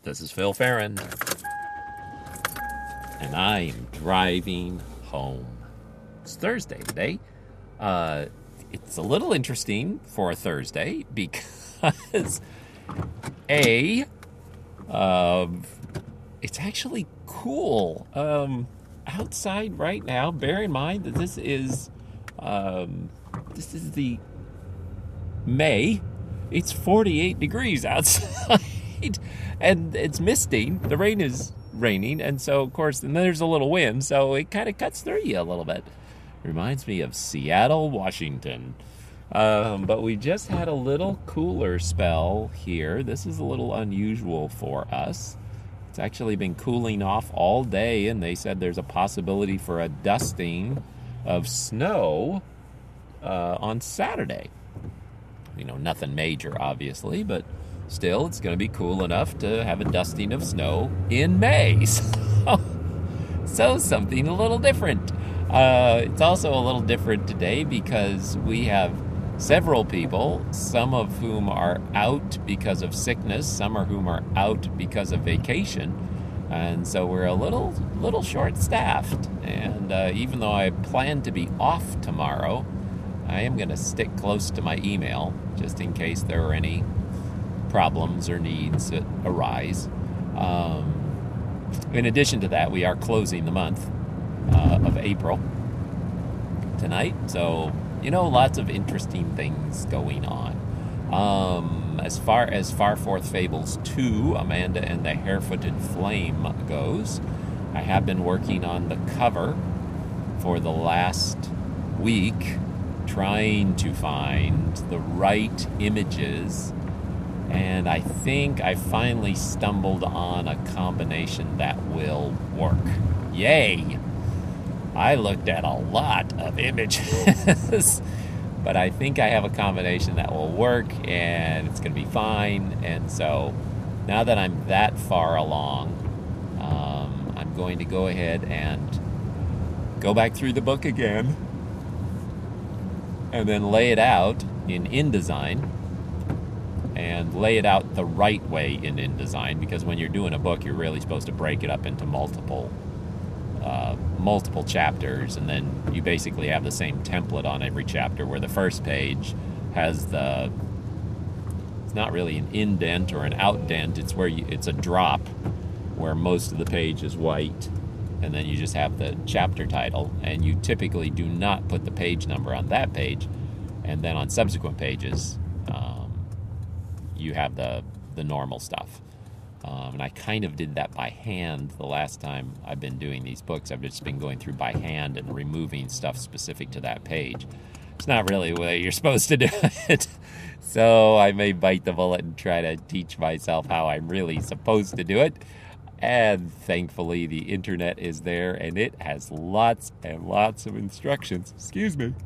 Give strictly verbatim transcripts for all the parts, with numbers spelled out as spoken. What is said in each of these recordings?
This is Phil Farron, and I'm driving home. It's Thursday today. Uh, it's a little interesting for a Thursday because, A, um, it's actually cool um, outside right now. Bear in mind that this is um, this is the May. It's forty-eight degrees outside. And it's misting. The rain is raining, and so, of course, and there's a little wind, so it kind of cuts through you a little bit. Reminds me of Seattle, Washington. Um, but we just had a little cooler spell here. This is a little unusual for us. It's actually been cooling off all day, and they said there's a possibility for a dusting of snow uh, on Saturday. You know, nothing major, obviously, but still, it's going to be cool enough to have a dusting of snow in May. So, so something a little different. Uh, it's also a little different today because we have several people, some of whom are out because of sickness, some of whom are out because of vacation. And so we're a little, little short-staffed. And uh, even though I plan to be off tomorrow, I am going to stick close to my email just in case there are any problems or needs that arise. Um, in addition to that, we are closing the month uh, of April tonight. So, you know, lots of interesting things going on. Um, as far as Far Forth Fables two, Amanda and the Harefooted Flame goes, I have been working on the cover for the last week, trying to find the right images, and I think I finally stumbled on a combination that will work. Yay! I looked at a lot of images, but I think I have a combination that will work, and it's going to be fine. And so now that I'm that far along, um, I'm going to go ahead and go back through the book again and then lay it out in InDesign, and lay it out the right way in InDesign, because when you're doing a book, you're really supposed to break it up into multiple uh, multiple chapters, and then you basically have the same template on every chapter, where the first page has the, it's not really an indent or an outdent, it's where you, it's a drop where most of the page is white, and then you just have the chapter title, and you typically do not put the page number on that page, and then on subsequent pages um, you have the the normal stuff. Um, and I kind of did that by hand the last time I've been doing these books. I've just been going through by hand and removing stuff specific to that page. It's not really the way you're supposed to do it. So I may bite the bullet and try to teach myself how I'm really supposed to do it. And thankfully the internet is there, and it has lots and lots of instructions. Excuse me.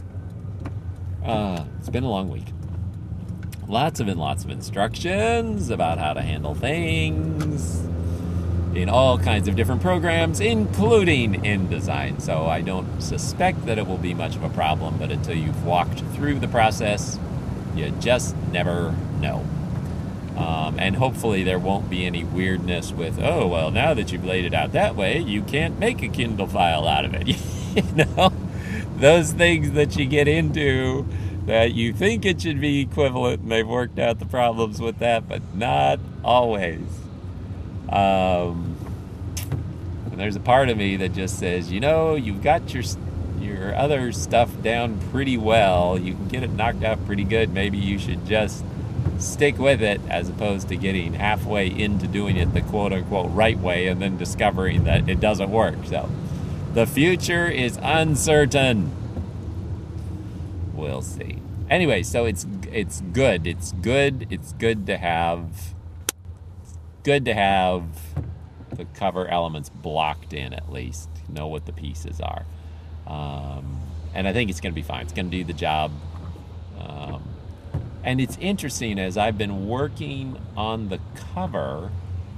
Uh, it's been a long week. Lots of and lots of instructions about how to handle things in all kinds of different programs, including InDesign. So I don't suspect that it will be much of a problem, but until you've walked through the process, you just never know. Um, and hopefully there won't be any weirdness with, oh, well, now that you've laid it out that way, you can't make a Kindle file out of it. You know, those things that you get into that you think it should be equivalent, and they've worked out the problems with that, but not always. Um, and there's a part of me that just says, you know, you've got your your other stuff down pretty well. You can get it knocked out pretty good. Maybe you should just stick with it, as opposed to getting halfway into doing it the quote-unquote right way and then discovering that it doesn't work. So the future is uncertain. We'll see. Anyway, so it's it's good. It's good. It's good to have. It's good to have the cover elements blocked in, at least. Know what the pieces are, um, and I think it's going to be fine. It's going to do the job. Um, and it's interesting, as I've been working on the cover,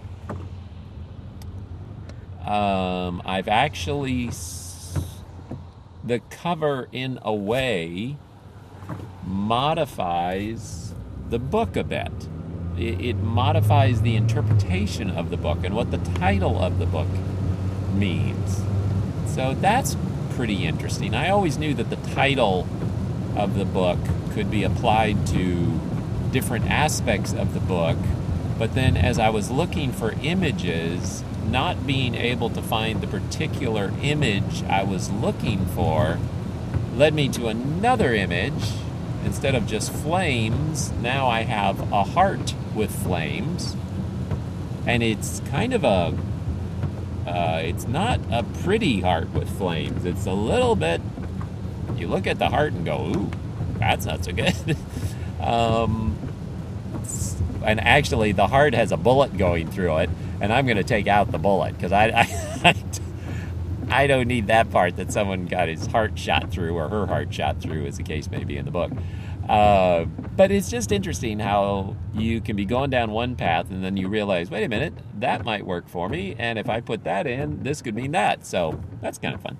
um, I've actually the cover in a way modifies the book a bit. It, it modifies the interpretation of the book and what the title of the book means. So that's pretty interesting. I always knew that the title of the book could be applied to different aspects of the book, but then as I was looking for images, not being able to find the particular image I was looking for led me to another image. Instead of just flames, now I have a heart with flames, and it's kind of a uh, it's not a pretty heart with flames. It's a little bit, you look at the heart and go, ooh, that's not so good. um, and actually the heart has a bullet going through it, and I'm going to take out the bullet because I, I, I don't need that part that someone got his heart shot through or her heart shot through, as the case may be in the book. Uh, but it's just interesting how you can be going down one path and then you realize, wait a minute, that might work for me, and if I put that in, this could mean that. So that's kind of fun.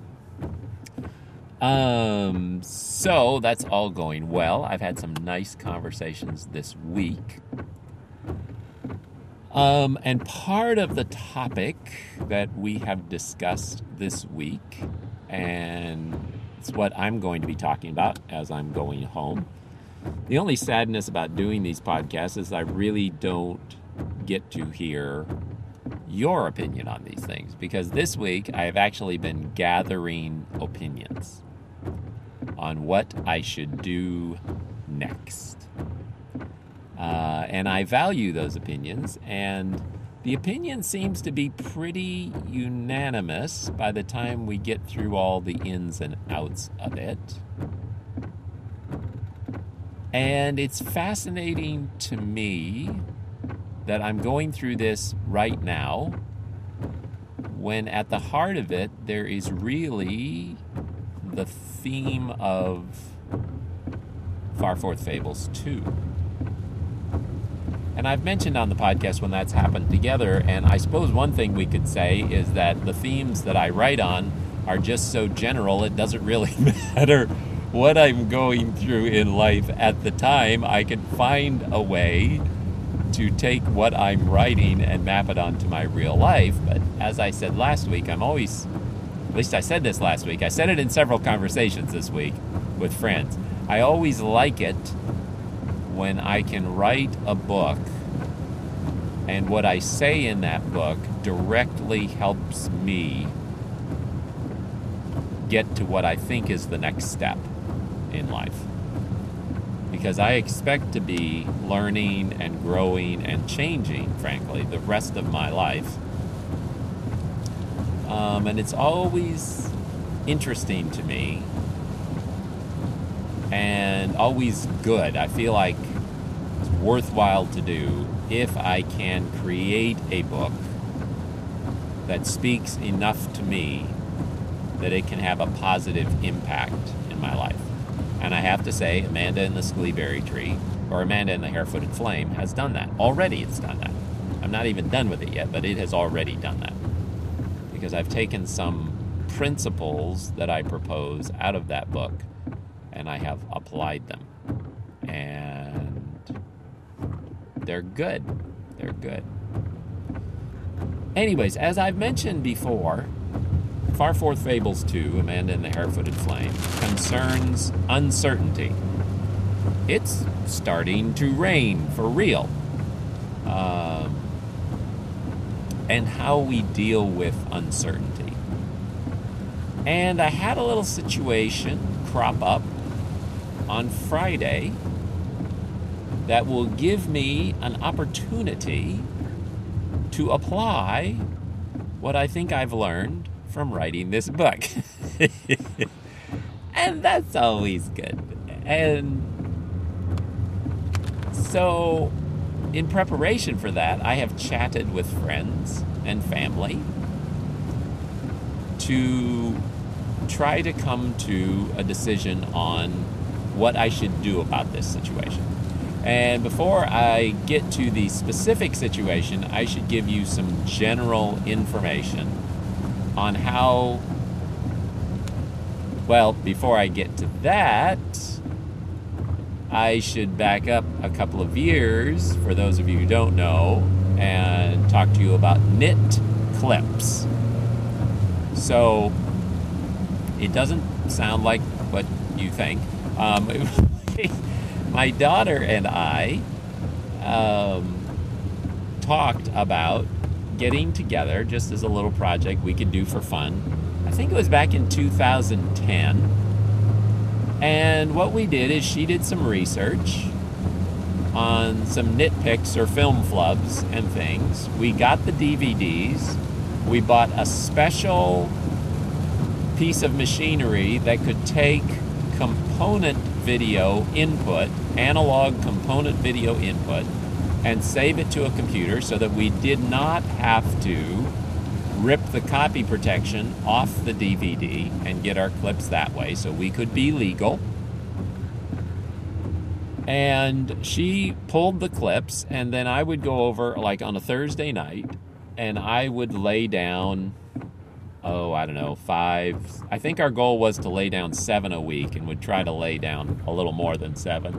Um, so that's all going well. I've had some nice conversations this week. Um, and part of the topic that we have discussed this week, and it's what I'm going to be talking about as I'm going home. The only sadness about doing these podcasts is I really don't get to hear your opinion on these things, because this week I have actually been gathering opinions on what I should do next. Uh, and I value those opinions, and the opinion seems to be pretty unanimous by the time we get through all the ins and outs of it. And it's fascinating to me that I'm going through this right now, when at the heart of it, there is really the theme of Far Forth Fables two. And I've mentioned on the podcast when that's happened together, and I suppose one thing we could say is that the themes that I write on are just so general, it doesn't really matter what I'm going through in life at the time. I can find a way to take what I'm writing and map it onto my real life. But as I said last week, I'm always, at least I said this last week, I said it in several conversations this week with friends, I always like it when I can write a book and what I say in that book directly helps me get to what I think is the next step in life. Because I expect to be learning and growing and changing, frankly, the rest of my life. Um, and it's always interesting to me and always good. I feel like it's worthwhile to do if I can create a book that speaks enough to me that it can have a positive impact in my life. And I have to say, Amanda and the Skleeberry Tree, or Amanda and the Hare-Footed Flame, has done that. Already it's done that. I'm not even done with it yet, but it has already done that. Because I've taken some principles that I propose out of that book, and I have applied them. And they're good. They're good. Anyways, as I've mentioned before, Far Forth Fables two, Amanda and the Hare-Footed Flame, concerns uncertainty. It's starting to rain for real. Um, and how we deal with uncertainty. And I had a little situation crop up on Friday that will give me an opportunity to apply what I think I've learned from writing this book. And that's always good. And so in preparation for that, I have chatted with friends and family to try to come to a decision on what I should do about this situation. And before I get to the specific situation, I should give you some general information on how, well, before I get to that, I should back up a couple of years, for those of you who don't know, and talk to you about knit clips. So, it doesn't sound like what you think. Um, my daughter and I um, talked about getting together just as a little project we could do for fun. I think it was back in two thousand ten. And what we did is she did some research on some nitpicks or film flubs and things. We got the D V Ds. We bought a special piece of machinery that could take component video input, analog component video input, and save it to a computer so that we did not have to rip the copy protection off the D V D and get our clips that way, so we could be legal. And she pulled the clips, and then I would go over, like on a Thursday night, and I would lay down, oh, I don't know, five. I think our goal was to lay down seven a week, and would try to lay down a little more than seven.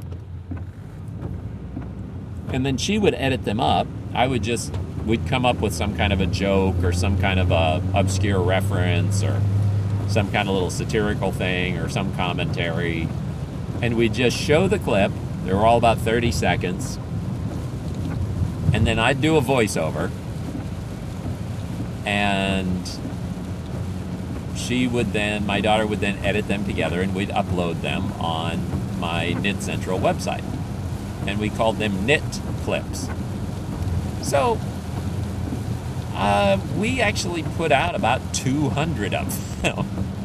And then she would edit them up. I would just, we'd come up with some kind of a joke or some kind of a obscure reference or some kind of little satirical thing or some commentary. And we'd just show the clip. They were all about thirty seconds. And then I'd do a voiceover. And she would then, my daughter would then edit them together, and we'd upload them on my Knit Central website. And we called them knit clips. So, uh, we actually put out about two hundred of them.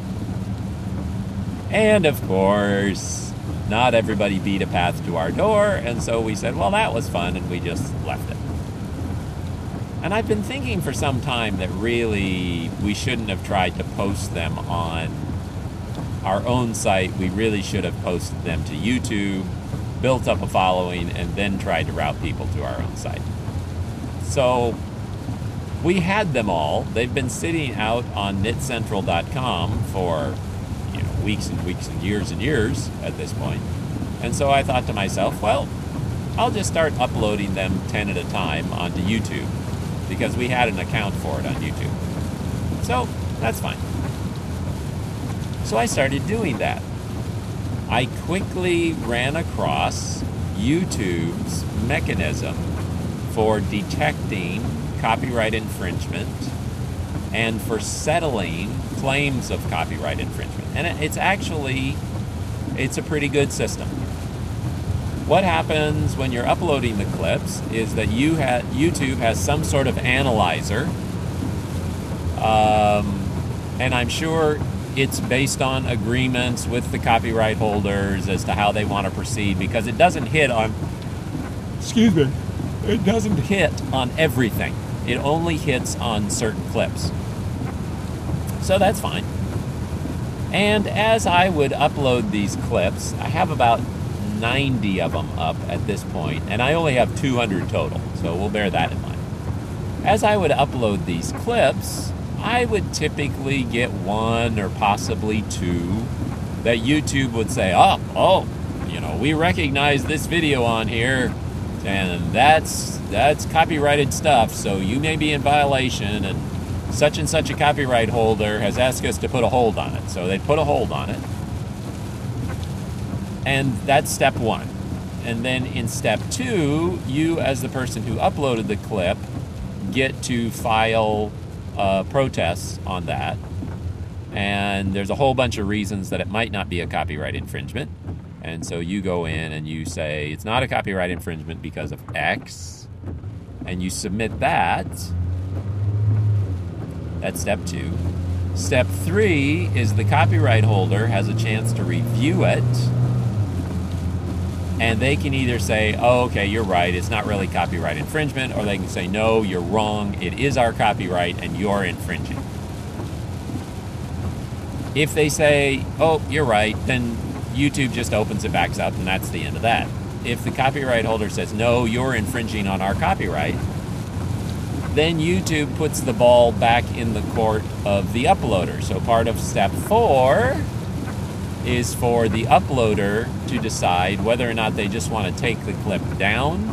And of course, not everybody beat a path to our door, and so we said, well, that was fun, and we just left it. And I've been thinking for some time that really we shouldn't have tried to post them on our own site. We really should have posted them to YouTube, built up a following, and then tried to route people to our own site. So we had them all. They've been sitting out on knit central dot com for, you know, weeks and weeks and years and years at this point. And so I thought to myself, well, I'll just start uploading them ten at a time onto YouTube, because we had an account for it on YouTube. So that's fine. So I started doing that. I quickly ran across YouTube's mechanism for detecting copyright infringement and for settling claims of copyright infringement. And it's actually, it's a pretty good system. What happens when you're uploading the clips is that you ha- YouTube has some sort of analyzer, um, and I'm sure it's based on agreements with the copyright holders as to how they want to proceed, because it doesn't hit on, excuse me, it doesn't hit on everything. It only hits on certain clips. So that's fine. And as I would upload these clips, I have about ninety of them up at this point, and I only have two hundred total, so we'll bear that in mind. As I would upload these clips, I would typically get one or possibly two that YouTube would say, oh, oh, you know, we recognize this video on here, and that's that's copyrighted stuff, so you may be in violation, and such and such a copyright holder has asked us to put a hold on it. So they'd put a hold on it. And that's step one. And then in step two, you as the person who uploaded the clip get to file uh, protests on that. And there's a whole bunch of reasons that it might not be a copyright infringement. And so you go in and you say, it's not a copyright infringement because of X. And you submit that. That's step two. Step three is the copyright holder has a chance to review it. And they can either say, oh, okay, you're right, it's not really copyright infringement, or they can say, no, you're wrong, it is our copyright and you're infringing. If they say, oh, you're right, then YouTube just opens it back up, and that's the end of that. If the copyright holder says, no, you're infringing on our copyright, then YouTube puts the ball back in the court of the uploader. So part of step four is for the uploader to decide whether or not they just want to take the clip down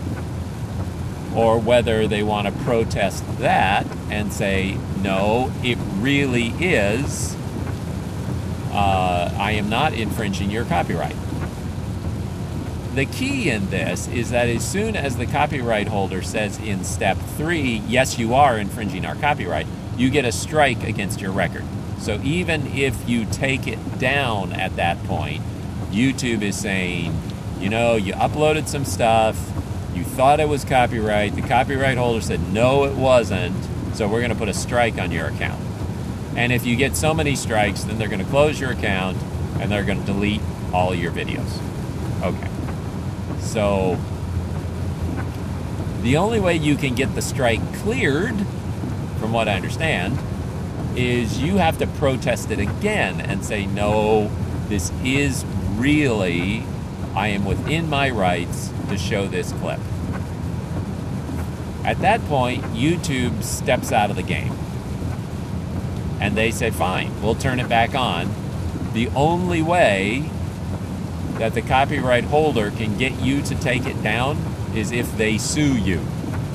or whether they want to protest that and say, no, it really is, uh, I am not infringing your copyright. The key in this is that as soon as the copyright holder says in step three, yes, you are infringing our copyright, you get a strike against your record. So even if you take it down at that point, YouTube is saying, you know, you uploaded some stuff, you thought it was copyright, the copyright holder said, no, it wasn't, so we're going to put a strike on your account. And if you get so many strikes, then they're going to close your account and they're going to delete all your videos. Okay. So the only way you can get the strike cleared, from what I understand, is you have to protest it again and say, no, this is really, I am within my rights to show this clip. At that point, YouTube steps out of the game. And they say, fine, we'll turn it back on. The only way that the copyright holder can get you to take it down is if they sue you.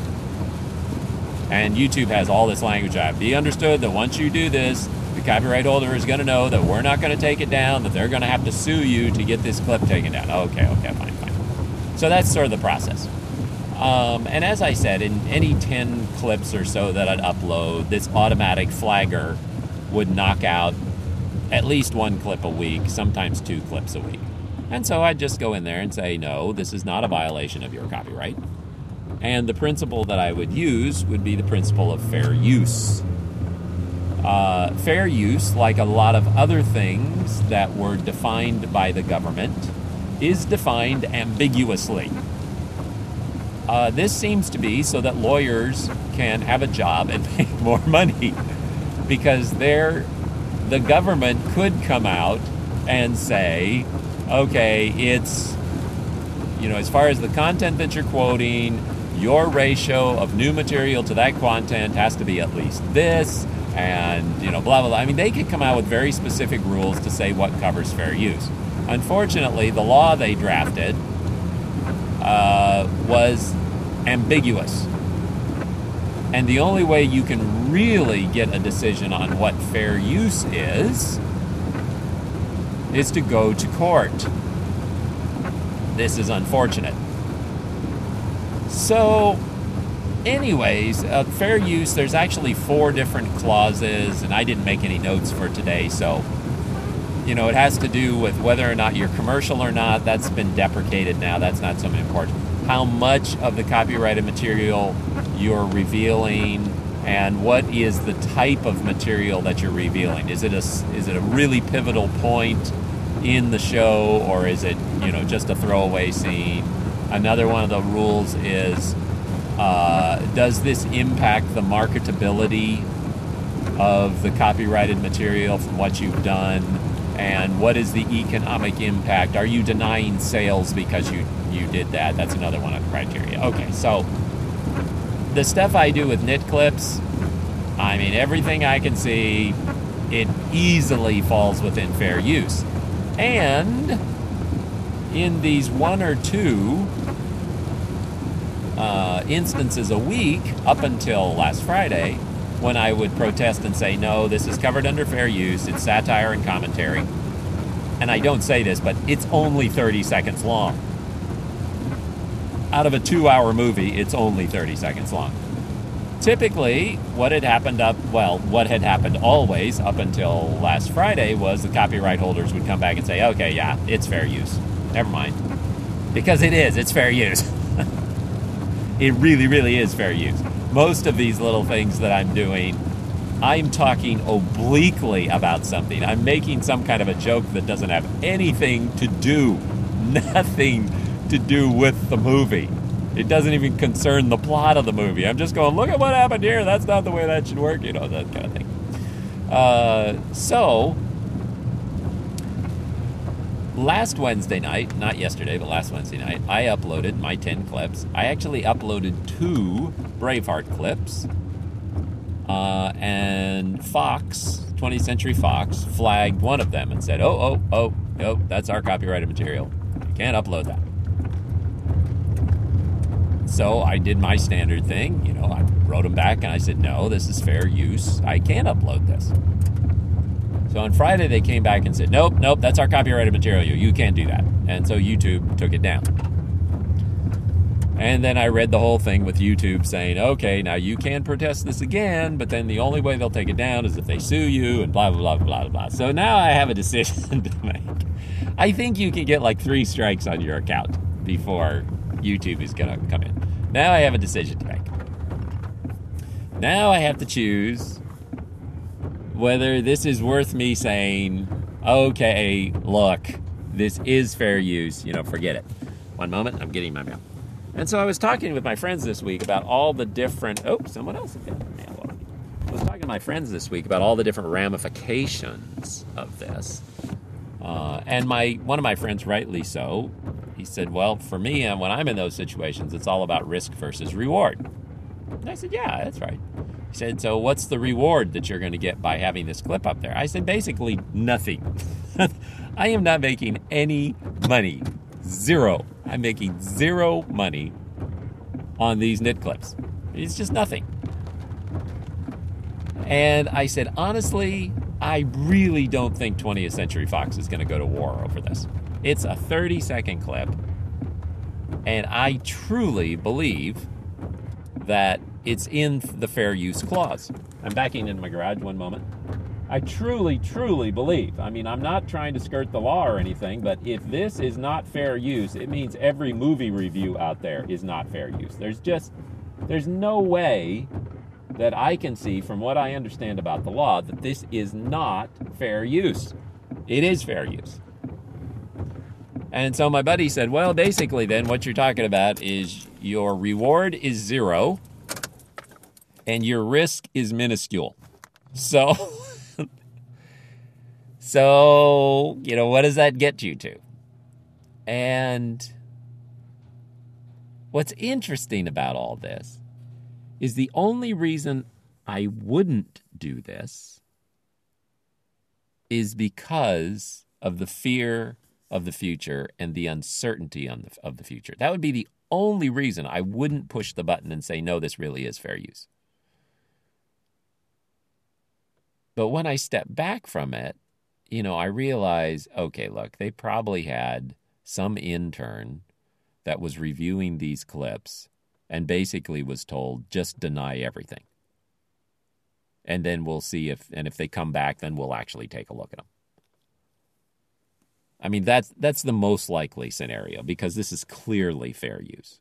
And YouTube has all this language out. Be understood that once you do this, the copyright holder is going to know that we're not going to take it down, that they're going to have to sue you to get this clip taken down. Okay, okay, fine, fine. So that's sort of the process. Um, and as I said, in any ten clips or so that I'd upload, this automatic flagger would knock out at least one clip a week, sometimes two clips a week. And so I'd just go in there and say, no, this is not a violation of your copyright. And the principle that I would use would be the principle of fair use. Uh, fair use, like a lot of other things that were defined by the government, is defined ambiguously. Uh, this seems to be so that lawyers can have a job and make more money, because they're, the government could come out and say, okay, it's, you know, as far as the content that you're quoting, your ratio of new material to that content has to be at least this, and, you know, blah, blah, blah. I mean, they could come out with very specific rules to say what covers fair use. Unfortunately, the law they drafted uh, was ambiguous. And the only way you can really get a decision on what fair use is, is to go to court. This is unfortunate. So, anyways, uh, fair use, there's actually four different clauses, and I didn't make any notes for today, so, you know, it has to do with whether or not you're commercial or not. That's been deprecated now. That's not so important. How much of the copyrighted material you're revealing, and what is the type of material that you're revealing. Is it a, is it a really pivotal point in the show, or is it, you know, just a throwaway scene? Another one of the rules is, uh, does this impact the marketability of the copyrighted material from what you've done? And what is the economic impact? Are you denying sales because you, you did that? That's another one of the criteria. Okay, so the stuff I do with knit clips, I mean, everything I can see, it easily falls within fair use. And in these one or two uh, instances a week, up until last Friday, when I would protest and say, no, this is covered under fair use, it's satire and commentary. And I don't say this, but it's only thirty seconds long. Out of a two-hour movie, it's only thirty seconds long. Typically, what had happened up, well, what had happened always up until last Friday was the copyright holders would come back and say, okay, yeah, it's fair use. Never mind. Because it is, it's fair use. It really, really is fair use. Most of these little things that I'm doing, I'm talking obliquely about something. I'm making some kind of a joke that doesn't have anything to do, nothing to do with the movie. It doesn't even concern the plot of the movie. I'm just going, look at what happened here. That's not the way that should work, you know, that kind of thing. Uh, so, last Wednesday night, not yesterday, but last Wednesday night, I uploaded my ten clips. I actually uploaded two Braveheart clips. Uh, and Fox, twentieth Century Fox flagged one of them and said, oh, oh, oh, no, that's our copyrighted material. You can't upload that. So I did my standard thing. You know, I wrote them back and I said, no, this is fair use. I can't upload this. So on Friday, they came back and said, nope, nope, that's our copyrighted material. You can't do that. And so YouTube took it down. And then I read the whole thing with YouTube saying, okay, now you can protest this again, but then the only way they'll take it down is if they sue you and blah, blah, blah, blah, blah. So now I have a decision to make. I think you can get like three strikes on your account before YouTube is going to come in. Now I have a decision to make. Now I have to choose whether this is worth me saying, okay, look, this is fair use, you know, forget it. One moment, I'm getting my mail. And so I was talking with my friends this week about all the different, oh, someone else has got mail already. I was talking to my friends this week about all the different ramifications of this. Uh, and my one of my friends, rightly so, he said, well, for me, and when I'm in those situations, it's all about risk versus reward. And I said, yeah, that's right. He said, so what's the reward that you're going to get by having this clip up there? I said, basically nothing. I am not making any money. Zero. I'm making zero money on these knit clips. It's just nothing. And I said, honestly, I really don't think twentieth Century Fox is going to go to war over this. It's a thirty-second clip, and I truly believe that it's in the fair use clause. I'm backing into my garage one moment. I truly, truly believe, I mean, I'm not trying to skirt the law or anything, but if this is not fair use, it means every movie review out there is not fair use. There's just, there's no way that I can see from what I understand about the law that this is not fair use. It is fair use. And so my buddy said, well, basically then what you're talking about is your reward is zero and your risk is minuscule. So... So, you know, what does that get you to? And what's interesting about all this is the only reason I wouldn't do this is because of the fear of the future and the uncertainty on the, of the future. That would be the only reason I wouldn't push the button and say, no, this really is fair use. But when I step back from it, you know, I realize, okay, look, they probably had some intern that was reviewing these clips and basically was told, just deny everything. And then we'll see if, and if they come back, then we'll actually take a look at them. I mean, that's, that's the most likely scenario because this is clearly fair use.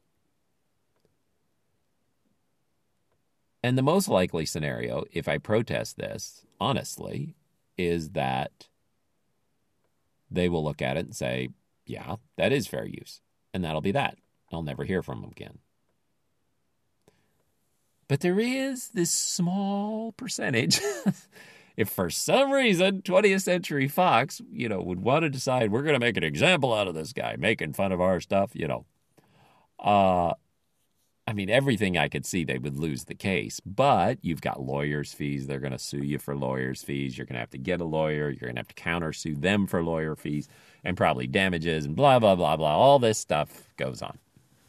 And the most likely scenario, if I protest this, honestly, is that they will look at it and say, yeah, that is fair use. And that'll be that. I'll never hear from them again. But there is this small percentage. If for some reason twentieth Century Fox, you know, would want to decide we're going to make an example out of this guy making fun of our stuff, you know, uh, I mean, everything I could see, they would lose the case. But you've got lawyers' fees. They're going to sue you for lawyers' fees. You're going to have to get a lawyer. You're going to have to countersue them for lawyer fees and probably damages and blah, blah, blah, blah. All this stuff goes on.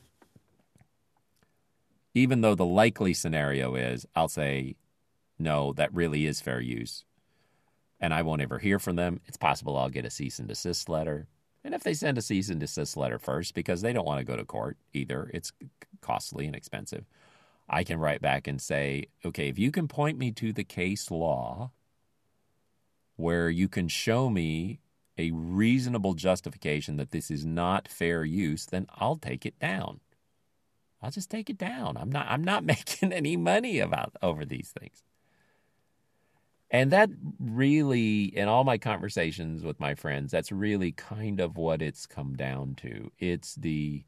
Even though the likely scenario is, I'll say, no, that really is fair use. And I won't ever hear from them. It's possible I'll get a cease and desist letter. And if they send a cease and desist letter first, because they don't want to go to court either, it's costly and expensive, I can write back and say, okay, if you can point me to the case law where you can show me a reasonable justification that this is not fair use, then I'll take it down. I'll just take it down. I'm not I'm not making any money about over these things. And that really, in all my conversations with my friends, that's really kind of what it's come down to. It's the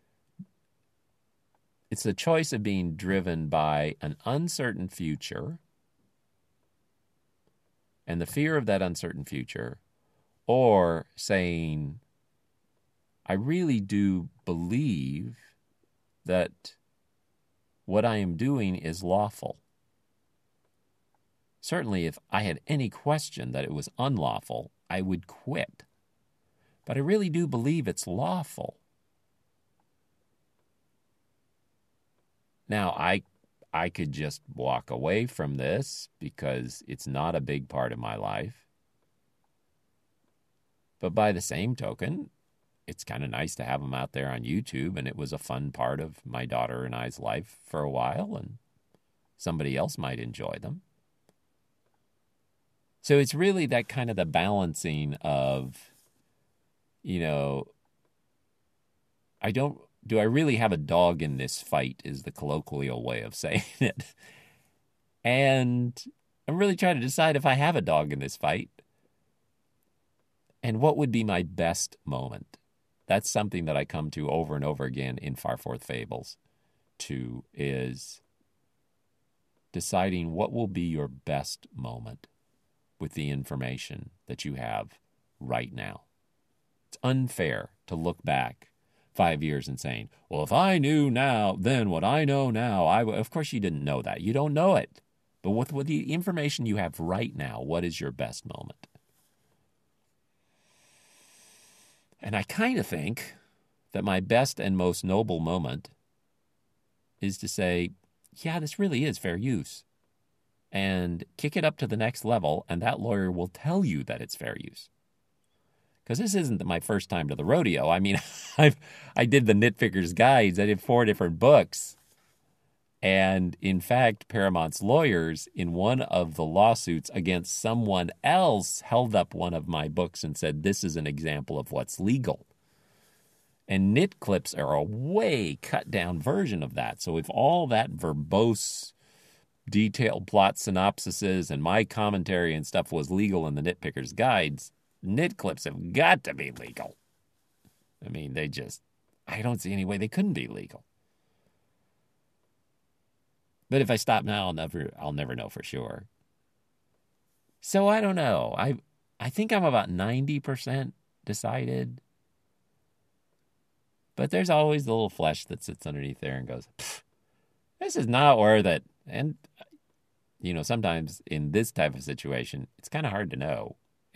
it's the choice of being driven by an uncertain future and the fear of that uncertain future, or saying, I really do believe that what I am doing is lawful. Certainly, if I had any question that it was unlawful, I would quit. But I really do believe it's lawful. Now, I I could just walk away from this because it's not a big part of my life. But by the same token, it's kind of nice to have them out there on YouTube, and it was a fun part of my daughter and I's life for a while, and somebody else might enjoy them. So it's really that kind of the balancing of, you know, I don't, do I really have a dog in this fight is the colloquial way of saying it. And I'm really trying to decide if I have a dog in this fight and what would be my best moment. That's something that I come to over and over again in Farforth Fables to, is deciding what will be your best moment with the information that you have right now. It's unfair to look back five years and saying, well, if I knew now, then what I know now, I w-. Of course you didn't know that. You don't know it. But with, with the information you have right now, what is your best moment? And I kind of think that my best and most noble moment is to say, yeah, this really is fair use. And kick it up to the next level, and that lawyer will tell you that it's fair use. Because this isn't my first time to the rodeo. I mean, I've, I did the Nitpicker's Guides. I did four different books. And in fact, Paramount's lawyers in one of the lawsuits against someone else held up one of my books and said, this is an example of what's legal. And Nit Clips are a way cut down version of that. So if all that verbose, detailed plot synopsises and my commentary and stuff was legal in the Nitpicker's Guides, Nit Clips have got to be legal. I mean, they just, I don't see any way they couldn't be legal. But if I stop now, I'll never, I'll never know for sure. So I don't know. I, I think I'm about ninety percent decided. But there's always the little flesh that sits underneath there and goes, this is not worth it. And, you know, sometimes in this type of situation, it's kind of hard to know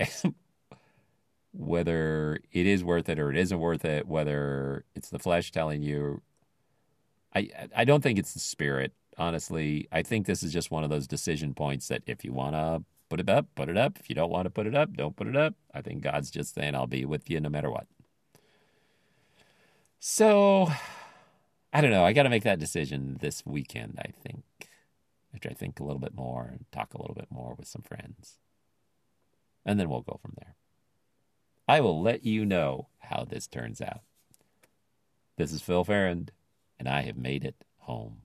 whether it is worth it or it isn't worth it, whether it's the flesh telling you. I I don't think it's the spirit, honestly. I think this is just one of those decision points that if you want to put it up, put it up. If you don't want to put it up, don't put it up. I think God's just saying, I'll be with you no matter what. So, I don't know. I got to make that decision this weekend, I think, after I think a little bit more and talk a little bit more with some friends. And then we'll go from there. I will let you know how this turns out. This is Phil Farrand, and I have made it home.